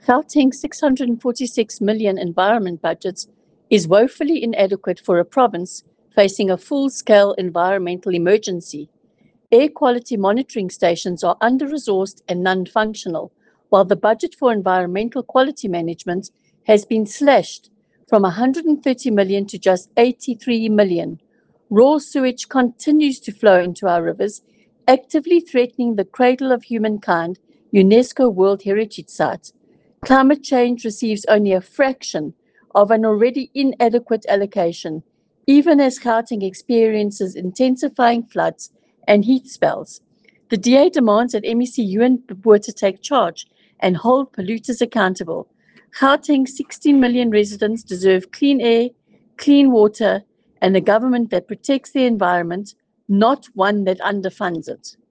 Gauteng's 646 million environment budget is woefully inadequate for a province facing a full-scale environmental emergency. Air quality monitoring stations are under-resourced and non-functional, while the budget for environmental quality management has been slashed from 130 million to just 83 million. Raw sewage continues to flow into our rivers, actively threatening the cradle of humankind, UNESCO World Heritage Site. Climate change receives only a fraction of an already inadequate allocation, even as Gauteng experiences intensifying floods and heat spells. The DA demands that MEC Ewan Botha take charge and hold polluters accountable. Gauteng's 16 million residents deserve clean air, clean water, and a government that protects the environment, not one that underfunds it.